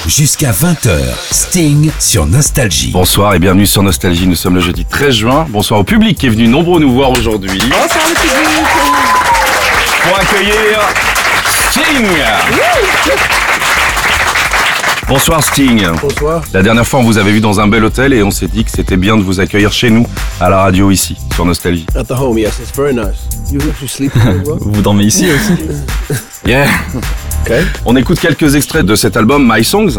Jusqu'à 20h, Sting sur Nostalgie. Bonsoir et bienvenue sur Nostalgie. Nous sommes le jeudi 13 juin. Bonsoir au public qui est venu nombreux nous voir aujourd'hui. Bonsoir le public. Pour accueillir Sting. Bonsoir Sting. Bonsoir. La dernière fois on vous avait vu dans un bel hôtel et on s'est dit que c'était bien de vous accueillir chez nous, à la radio ici, sur Nostalgie. At the home, yes, it's very nice. You sleep very well. Vous dormez ici aussi? Yeah. Okay. On écoute quelques extraits de cet album My Songs.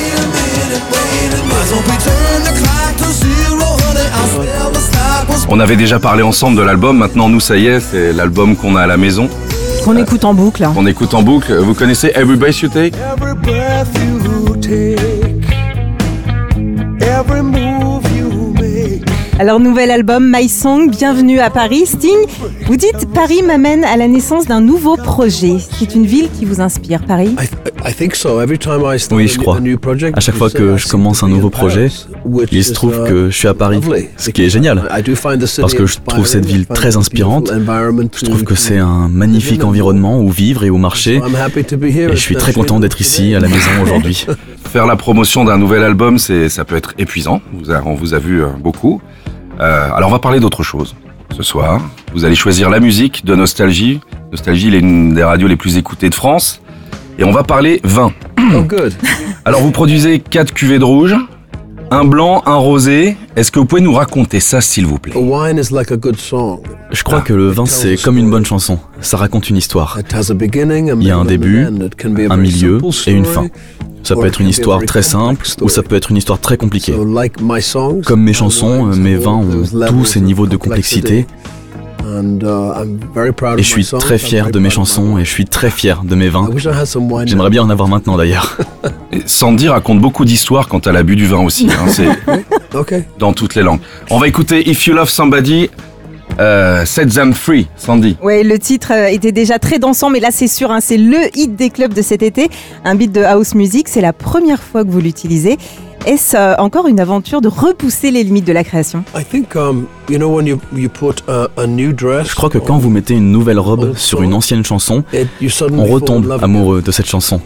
On avait déjà parlé ensemble de l'album, maintenant nous ça y est, c'est l'album qu'on a à la maison. Qu'on écoute en boucle. On écoute en boucle. Vous connaissez Every Breath You Take? Every breath you take, every move you make. Alors, nouvel album My Song, bienvenue à Paris. Sting, vous dites Paris m'amène à la naissance d'un nouveau projet. C'est une ville qui vous inspire, Paris? I think so. Every time I start Oui, je crois. a new project, À chaque fois que je commence un nouveau projet, il se trouve que je suis à Paris, ce qui est génial. Parce que je trouve cette ville très inspirante. Je trouve que c'est un magnifique environnement où vivre et où marcher. Et je suis très content d'être ici, à la maison aujourd'hui. Faire la promotion d'un nouvel album, ça peut être épuisant. On vous a vu beaucoup. Alors on va parler d'autre chose. Ce soir, vous allez choisir la musique de Nostalgie. Nostalgie, est une des radios les plus écoutées de France. Et on va parler vin. Oh, good. Alors vous produisez 4 cuvées de rouge, un blanc, un rosé. Est-ce que vous pouvez nous raconter ça, s'il vous plaît? A wine is like a good song. Je crois que le vin, c'est comme une bonne chanson. Ça raconte une histoire. It has a beginning, Il y a un début, un milieu et une fin. Ça or peut it être une can be a histoire very très simple complex ou ça story. peut être une histoire très compliquée. So, like my songs, Comme mes and chansons, wines mes have vins ont those levels tous ces niveaux de of complexité. And, I'm very proud Et of je my suis songs. très I'm fier very de mes proud of my chansons wine. et je suis très fier de mes vins. I wish I had some wine. J'aimerais bien en avoir maintenant d'ailleurs. Et Sandy raconte beaucoup d'histoires quand elle a bu du vin aussi. C'est Okay. dans toutes les langues. On va écouter If You Love Somebody, Set Them Free, Sandy. Ouais, le titre était déjà très dansant, mais là c'est sûr, c'est le hit des clubs de cet été. Un beat de house music, c'est la première fois que vous l'utilisez. Est-ce encore une aventure de repousser les limites de la création? I think when you put a new dress. Je crois que quand vous mettez une nouvelle robe sur une ancienne chanson, on retombe amoureux de cette chanson.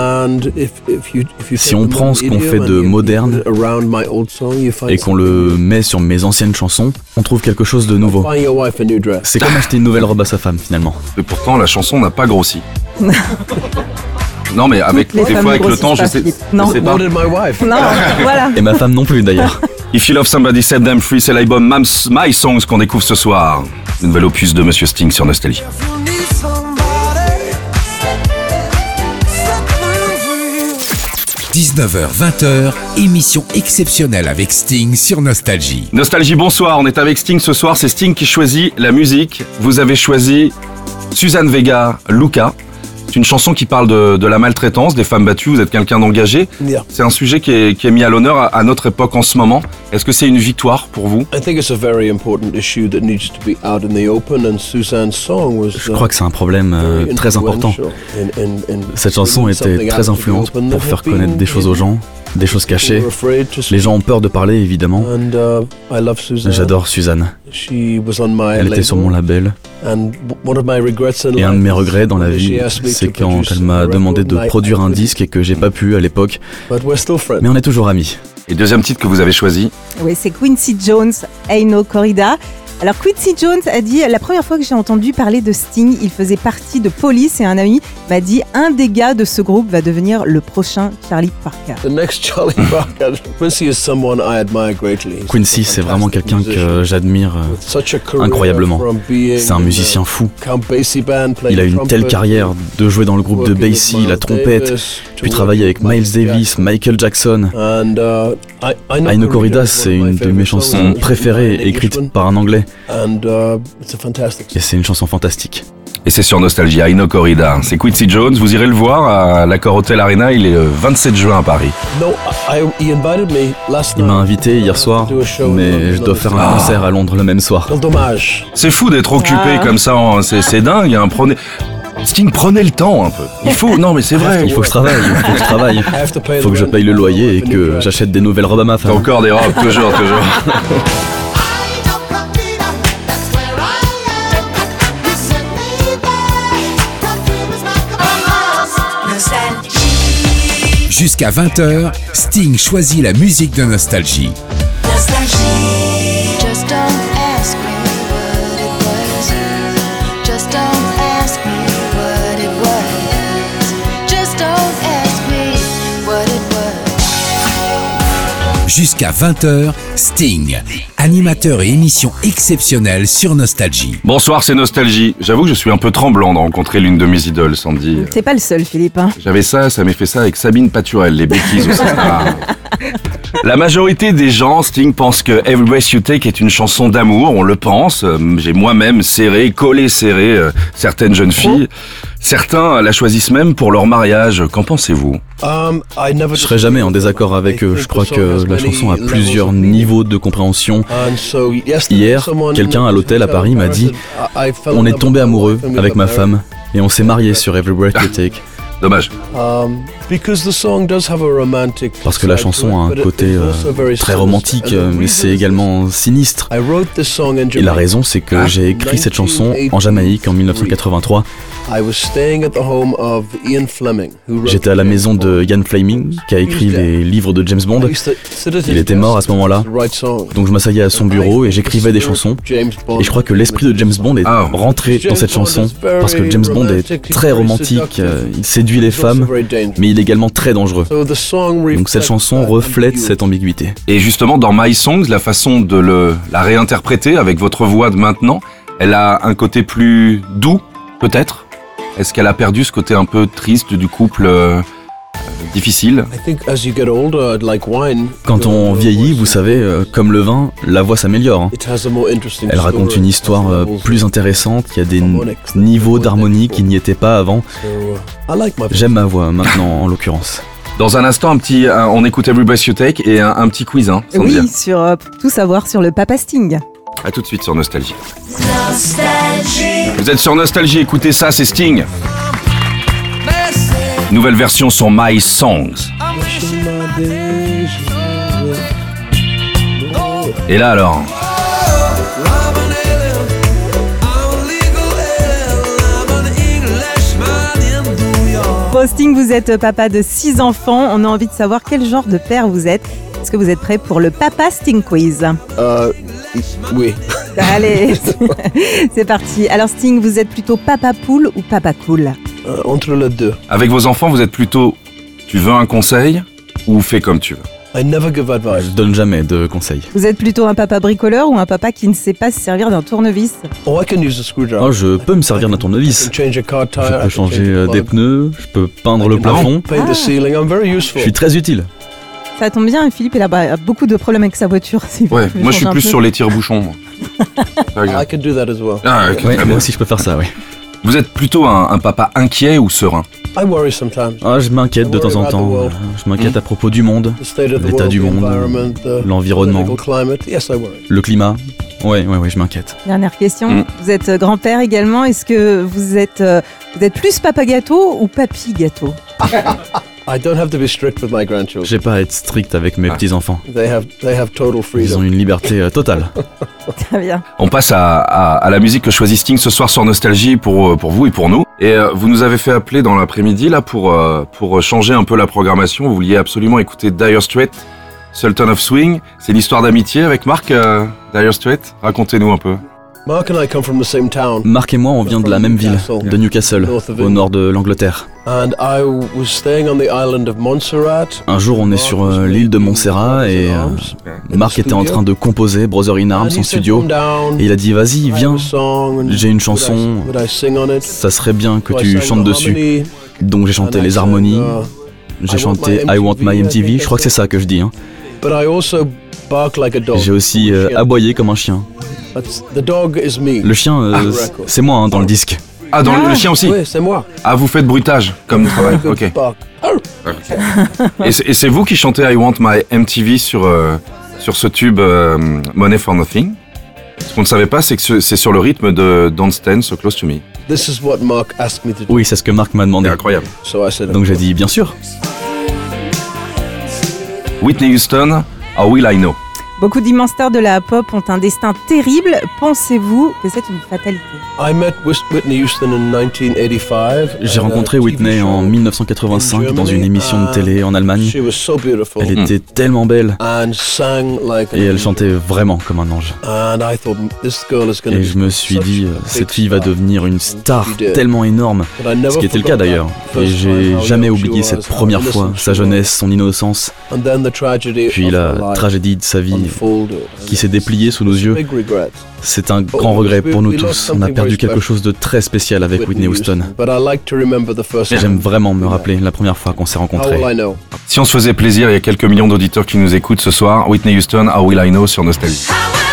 Si on prend ce qu'on fait de moderne et qu'on le met sur mes anciennes chansons, on trouve quelque chose de nouveau. C'est comme acheter une nouvelle robe à sa femme finalement. Et pourtant, la chanson n'a pas grossi. Non, mais avec Les des femmes fois ne avec le grossissent temps, pas, je sais Philippe. Non. je sais pas. Non, voilà. Et ma femme non plus d'ailleurs. If You Love Somebody, Set Them Free, c'est l'album My Songs qu'on découvre ce soir. Le nouvel opus de Monsieur Sting sur Nostalgie. 19h, 20h, émission exceptionnelle avec Sting sur Nostalgie. Nostalgie, bonsoir. On est avec Sting ce soir. C'est Sting qui choisit la musique. Vous avez choisi Suzanne Vega, Luca. C'est une chanson qui parle de la maltraitance, des femmes battues. Vous êtes quelqu'un d'engagé. Yeah. C'est un sujet qui est mis à l'honneur à notre époque en ce moment. Est-ce que c'est une victoire pour vous? I think it's a very important issue that needs to be out in the open, and Suzanne's song was. Je crois que c'est un problème très important. Cette chanson était très influente pour faire connaître des choses aux gens, des choses cachées. Les gens ont peur de parler évidemment. J'adore Suzanne. Elle était sur mon label. Et un de mes regrets dans la vie, c'est quand elle m'a demandé de produire un disque et que j'ai pas pu à l'époque. Mais on est toujours amis. Et deuxième titre que vous avez choisi? Oui, c'est Quincy Jones, Ain't No Corrida. Alors Quincy Jones a dit, la première fois que j'ai entendu parler de Sting, il faisait partie de Police et un ami m'a dit, un des gars de ce groupe va devenir le prochain Charlie Parker. Quincy, c'est vraiment quelqu'un que j'admire incroyablement. C'est un musicien fou. Il a une telle carrière de jouer dans le groupe de Basie, la trompette, puis travailler avec Miles Davis, Michael Jackson. Ain't No Corrida, c'est une de mes chansons préférées écrite par un Anglais. Et c'est une chanson fantastique. Et c'est sur Nostalgie, Ain't No Corrida. C'est Quincy Jones, vous irez le voir à l'Accor Hotel Arena, il est le 27 juin à Paris. Il m'a invité hier soir, mais je dois faire un concert à Londres le même soir. C'est fou d'être occupé comme ça, c'est dingue. Sting, prenez le temps un peu. Il faut, non mais c'est vrai. Il faut que je travaille, il faut que je paye le loyer et que j'achète des nouvelles robes à ma T'as femme. encore des robes, toujours. Jusqu'à 20h, Sting choisit la musique de Nostalgie. Just don't ask me what it was. Just don't ask me what it was. Just don't ask me what it was. Jusqu'à 20h, Sting, animateur et émission exceptionnelle sur Nostalgie. Bonsoir, c'est Nostalgie. J'avoue que je suis un peu tremblant de rencontrer l'une de mes idoles, Sandy. T'es pas le seul, Philippe. Hein. J'avais ça m'est fait ça avec Sabine Paturel, les bêtises aussi. La majorité des gens, Sting, pensent que Every Breath You Take est une chanson d'amour, on le pense. J'ai moi-même collé certaines jeunes filles. Certains la choisissent même pour leur mariage. Qu'en pensez-vous ? Je serai jamais en désaccord avec eux. Je crois que la chanson a plusieurs niveaux de compréhension. Hier, quelqu'un à l'hôtel à Paris m'a dit « On est tombé amoureux avec ma femme et on s'est marié sur Every Breath You Take ». Dommage. Parce que la chanson a un côté très romantique, mais c'est également sinistre. Et la raison, c'est que j'ai écrit cette chanson en Jamaïque en 1983. J'étais à la maison de Ian Fleming, qui a écrit les livres de James Bond. Il était mort à ce moment-là, donc je m'asseyais à son bureau et j'écrivais des chansons. Et je crois que l'esprit de James Bond est rentré dans cette chanson, parce que James Bond est très romantique, il séduit les femmes, mais il est également très dangereux. Donc cette chanson reflète cette ambiguïté. Et justement, dans My Songs, la façon de la réinterpréter avec votre voix de maintenant, elle a un côté plus doux, peut-être ? Est-ce qu'elle a perdu ce côté un peu triste du couple difficile ? Quand on vieillit, vous savez, comme le vin, la voix s'améliore. Hein. Elle raconte une histoire plus intéressante, il y a des niveaux d'harmonie qui n'y étaient pas avant. J'aime ma voix maintenant, en l'occurrence. Dans un instant, on écoute Every Breath You Take et un petit quiz. Hein, oui, sur tout savoir sur le Papa Sting. A tout de suite sur Nostalgie. Vous êtes sur Nostalgie, écoutez ça, c'est Sting. Nouvelle version sur My Songs. Et là alors Bon, Sting, vous êtes papa de 6 enfants. On a envie de savoir quel genre de père vous êtes. Est-ce que vous êtes prêt pour le Papa Sting Quiz ? Oui. Allez, c'est parti. Alors Sting, vous êtes plutôt papa poule ou papa cool ? Entre les deux. Avec vos enfants, vous êtes plutôt tu veux un conseil ou fais comme tu veux ? I never give advice. Je donne jamais de conseils. Vous êtes plutôt un papa bricoleur ou un papa qui ne sait pas se servir d'un tournevis ? I can use a screwdriver. Oh, je peux me servir d'un tournevis. Change a car tire. Je peux changer des pneus, je peux peindre le plafond. Paint the ceiling. I'm very useful. Je suis très utile. Ça tombe bien, Philippe il a beaucoup de problèmes avec sa voiture. Ouais, moi je suis plus sur les tire-bouchons. I can do that as well. Ah, okay, moi aussi je peux faire ça, oui. Vous êtes plutôt un papa inquiet ou serein ? I worry sometimes. Ah, je m'inquiète de temps en temps. Je m'inquiète à propos du monde, l'état du monde, l'environnement, le climat. Ouais, je m'inquiète. Dernière question. Vous êtes grand-père également. Est-ce que vous êtes plus papa gâteau ou papy gâteau ? I don't have to be strict with my grandchildren. J'ai pas à être strict avec mes petits-enfants. They have total freedom. Ils ont une liberté totale. Très bien. On passe à la musique que choisit Sting ce soir sur Nostalgie pour vous et pour nous. Et vous nous avez fait appeler dans l'après-midi là pour changer un peu la programmation. Vous vouliez absolument écouter Dire Straits, Sultan of Swing. C'est l'histoire d'amitié avec Marc, Dire Straits. Racontez-nous un peu. Marc et moi, on vient de la même ville, de Newcastle, au nord de l'Angleterre. Un jour, on est sur l'île de Montserrat et Marc était en train de composer Brother in Arms en studio. Et il a dit, vas-y, viens, j'ai une chanson, ça serait bien que tu chantes dessus. Donc j'ai chanté les harmonies, j'ai chanté I Want My MTV, je crois que c'est ça que je dis. Hein. J'ai aussi aboyé comme un chien. Le chien, c'est moi dans le disque. Ah, dans le chien aussi ? Oui, c'est moi. Ah, vous faites bruitage comme travail, ok. Et c'est vous qui chantez I Want My MTV sur ce tube Money for Nothing ? Ce qu'on ne savait pas, c'est que c'est sur le rythme de Don't Stand So Close to Me. Oui, c'est ce que Marc m'a demandé. C'est incroyable. Donc j'ai dit, bien sûr. Whitney Houston, How Will I Know ? Beaucoup d'immenses stars de la pop ont un destin terrible. Pensez-vous que c'est une fatalité? J'ai rencontré Whitney en 1985 dans une émission de télé en Allemagne. Elle était tellement belle et elle chantait vraiment comme un ange. Et je me suis dit, cette fille va devenir une star tellement énorme, ce qui était le cas d'ailleurs. Et j'ai jamais oublié cette première fois, sa jeunesse, son innocence, puis la tragédie de sa vie qui s'est dépliée sous nos yeux. C'est un grand regret pour nous tous. On a perdu quelque chose de très spécial avec Whitney Houston. J'aime vraiment me rappeler la première fois qu'on s'est rencontrés. Si on se faisait plaisir, il y a quelques millions d'auditeurs qui nous écoutent ce soir. Whitney Houston, How Will I Know sur Nostalgie.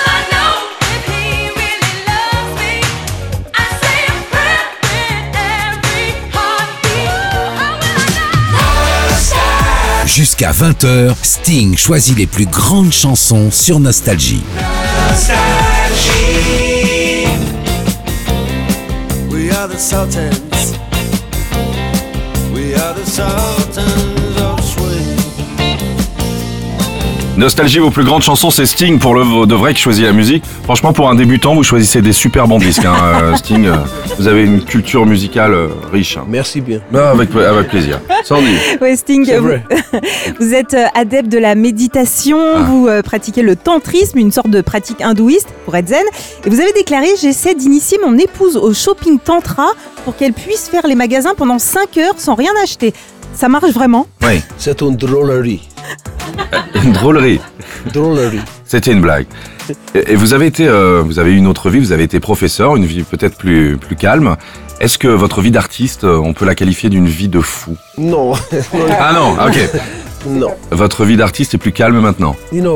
Jusqu'à 20h, Sting choisit les plus grandes chansons sur Nostalgie. We are the Sultans. We are the Sultans of Swing. Nostalgie, vos plus grandes chansons, c'est Sting pour le de vrai qui choisit la musique. Franchement, pour un débutant, vous choisissez des super bons disques. Sting, vous avez une culture musicale riche. Merci bien. Avec plaisir. Sandy. Ouais, Sting, vous êtes adepte de la méditation, vous pratiquez le tantrisme, une sorte de pratique hindouiste pour être zen. Et vous avez déclaré: j'essaie d'initier mon épouse au shopping tantra pour qu'elle puisse faire les magasins pendant 5 heures sans rien acheter. Ça marche vraiment? Oui. C'est une drôlerie. Une drôlerie. Drôlerie. C'était une blague. Et vous avez eu une autre vie, vous avez été professeur, une vie peut-être plus calme. Est-ce que votre vie d'artiste, on peut la qualifier d'une vie de fou? Non. Ah non, ok. Non. Votre vie d'artiste est plus calme maintenant?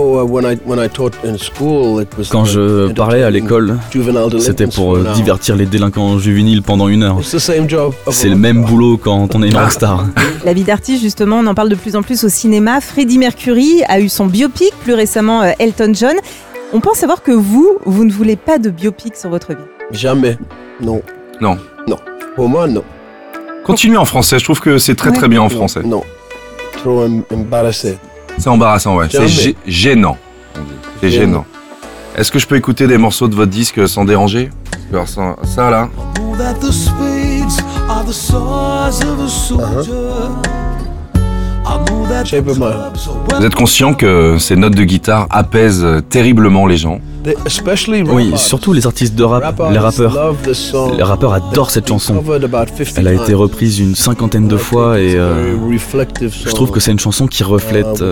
Quand je parlais à l'école, c'était pour divertir les délinquants juvéniles pendant 1 heure. C'est le même boulot quand on est une rockstar. La vie d'artiste, justement, on en parle de plus en plus au cinéma. Freddie Mercury a eu son biopic, plus récemment Elton John. On pense savoir que vous ne voulez pas de biopic sur votre vie. Jamais. Non. Non. Non. Pour moi, non. Continuez en français, je trouve que c'est très très bien en français. Non. Trop embarrassé. C'est embarrassant, ouais. Jamais. C'est gênant. C'est gênant. Est-ce que je peux écouter des morceaux de votre disque sans déranger? Alors, ça là. Vous êtes conscient que ces notes de guitare apaisent terriblement les gens? Oui, surtout les artistes de rap, les rappeurs. Les rappeurs adorent cette chanson. Elle a été reprise une 50aine de fois et je trouve que c'est une chanson qui reflète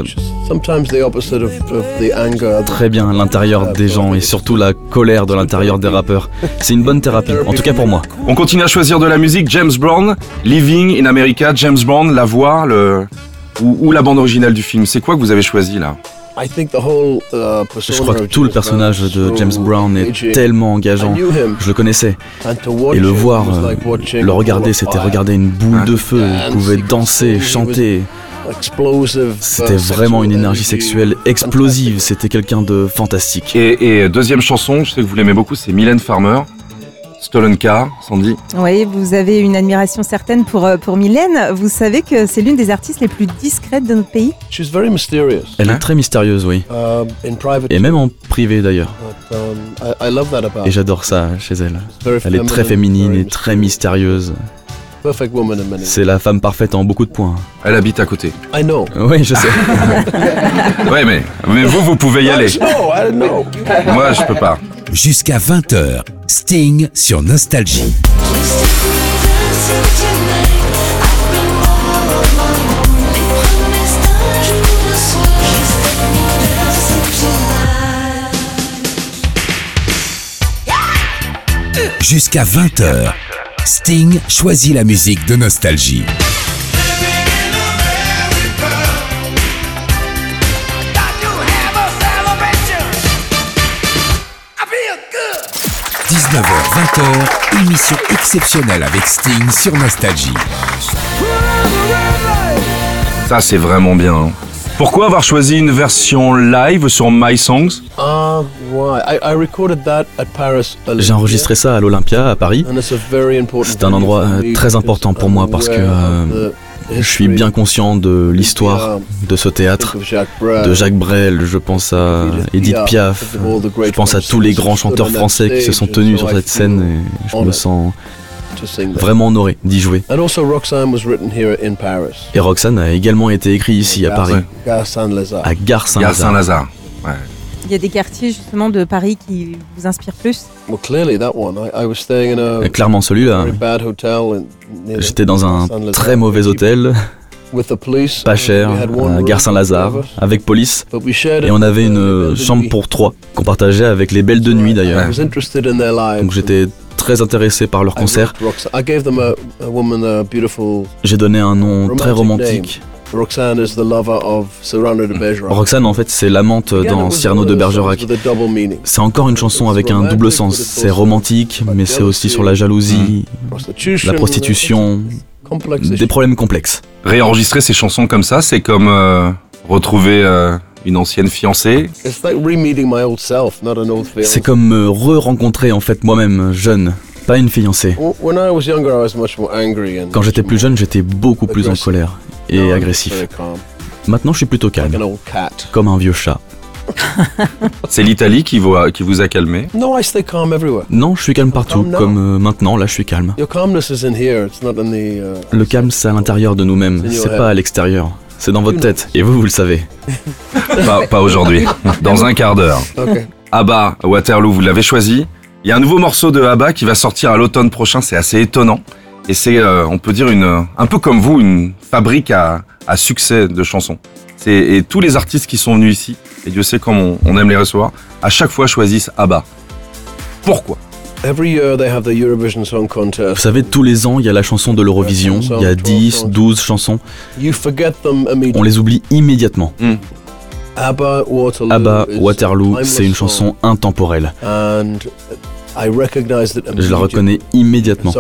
très bien l'intérieur des gens et surtout la colère de l'intérieur des rappeurs. C'est une bonne thérapie, en tout cas pour moi. On continue à choisir de la musique. James Brown, Living in America, James Brown, la voix, ou la bande originale du film. C'est quoi que vous avez choisi là? Je crois que tout le personnage de James Brown est tellement engageant. Je le connaissais. Et le voir, le regarder, c'était regarder une boule de feu. Il pouvait danser, chanter. C'était vraiment une énergie sexuelle explosive. C'était quelqu'un de fantastique. Et deuxième chanson, je sais que vous l'aimez beaucoup, c'est Mylène Farmer. Stolen Car, Sandy. Oui, vous avez une admiration certaine pour Mylène. Vous savez que c'est l'une des artistes les plus discrètes de notre pays. Elle est très mystérieuse, oui. Et même en privé d'ailleurs. Et j'adore ça chez elle. Elle est très féminine et très mystérieuse. C'est la femme parfaite en beaucoup de points. Elle habite à côté. Oui, je sais. Ouais, mais vous pouvez y aller. Moi, je peux pas. Jusqu'à 20h, Sting sur Nostalgie. Jusqu'à 20h, Sting choisit la musique de Nostalgie. 19h-20h, émission exceptionnelle avec Sting sur Nostalgie. Ça, c'est vraiment bien. Hein. Pourquoi avoir choisi une version live sur My Songs? J'ai enregistré ça à l'Olympia, à Paris. C'est un endroit très important pour moi parce que Je suis bien conscient de l'histoire de ce théâtre, de Jacques Brel, je pense à Edith Piaf, je pense à tous les grands chanteurs français qui se sont tenus sur cette scène et je me sens vraiment honoré d'y jouer. Et Roxane a également été écrit ici à Paris, à Gare Saint-Lazare. Ouais. Il y a des quartiers justement de Paris qui vous inspirent plus? Clairement celui-là. J'étais dans un très mauvais hôtel, pas cher, à Gare Saint-Lazare, avec police, et on avait une chambre pour 3 qu'on partageait avec les Belles de Nuit d'ailleurs. Donc j'étais très intéressé par leur concert. J'ai donné un nom très romantique. Roxane en fait c'est l'amante dans Cyrano de Bergerac. C'est encore une chanson avec un double sens. C'est romantique mais c'est aussi sur la jalousie, la prostitution, des problèmes complexes. Réenregistrer ces chansons comme ça, c'est comme retrouver une ancienne fiancée. C'est comme me re-rencontrer en fait moi-même, jeune, pas une fiancée. Quand j'étais plus jeune, j'étais beaucoup plus en colère et agressif. Maintenant, je suis plutôt calme, comme un vieux chat. C'est l'Italie qui vous a calmé? Non, je suis calme partout, comme maintenant, là je suis calme. Le calme, c'est à l'intérieur de nous-mêmes, c'est pas à l'extérieur. C'est dans votre tête, et vous le savez. Pas aujourd'hui, dans un quart d'heure. ABBA, Waterloo, vous l'avez choisi. Il y a un nouveau morceau de ABBA qui va sortir à l'automne prochain, c'est assez étonnant. Et c'est, on peut dire, un peu comme vous, une fabrique à succès de chansons. Et tous les artistes qui sont venus ici, et Dieu sait comme on aime les recevoir, à chaque fois choisissent ABBA. Pourquoi ? Vous savez, tous les ans, il y a la chanson de l'Eurovision, il y a 10, 12 chansons. On les oublie immédiatement. ABBA, Waterloo, c'est une chanson intemporelle. Je la reconnais immédiatement.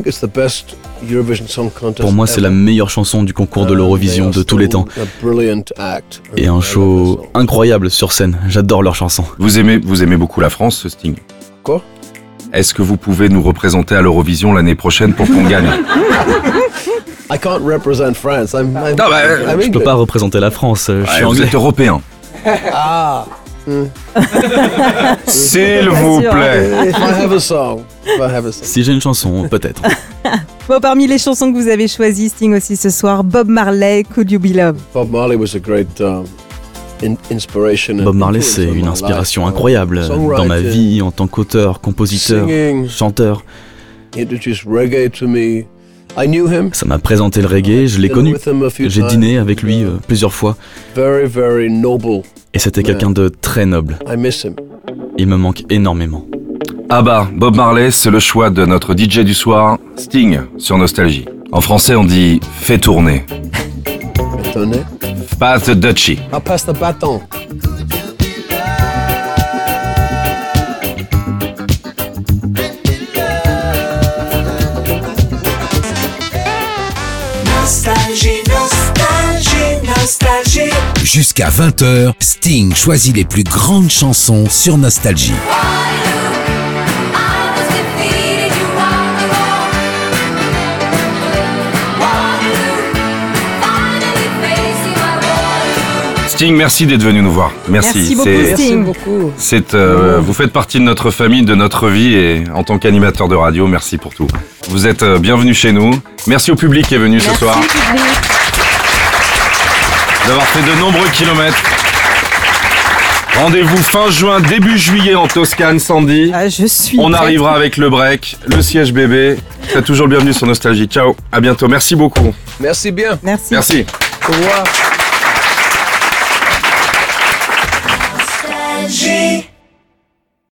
Pour moi, c'est la meilleure chanson du concours de l'Eurovision de tous les temps. Et un show incroyable sur scène. J'adore leurs chansons. Vous aimez beaucoup la France, Sting? Quoi? Est-ce que vous pouvez nous représenter à l'Eurovision l'année prochaine pour qu'on gagne? I can't represent France. Je peux pas représenter la France. Je suis vous anglais. êtes européen. S'il vous plaît. Si j'ai une chanson, peut-être. Bon, parmi les chansons que vous avez choisies, Sting aussi ce soir, Bob Marley, Could You Be Loved? Bob Marley was a great inspiration. Bob Marley, c'est une inspiration incroyable dans ma vie en tant qu'auteur, compositeur, chanteur. Ça m'a présenté le reggae, je l'ai connu. J'ai dîné avec lui plusieurs fois. Et c'était quelqu'un de très noble. Il me manque énormément. ABBA, Bob Marley, c'est le choix de notre DJ du soir, Sting, sur Nostalgie. En français, on dit « fais tourner ». Pass the Dutchie. Pass the bâton. Nostalgie, nostalgie, nostalgie. Jusqu'à 20h, Sting choisit les plus grandes chansons sur Nostalgie. Sting, merci d'être venu nous voir. Merci beaucoup, Sting. Vous faites partie de notre famille, de notre vie, et en tant qu'animateur de radio, merci pour tout. Vous êtes bienvenue chez nous. Merci au public qui est venu ce soir. D'avoir fait de nombreux kilomètres. Rendez-vous fin juin, début juillet en Toscane, Sandy. On arrivera avec le break, le siège bébé. Vous êtes toujours le bienvenu sur Nostalgie. Ciao, à bientôt. Merci beaucoup. Merci bien. Merci. Merci. Au revoir.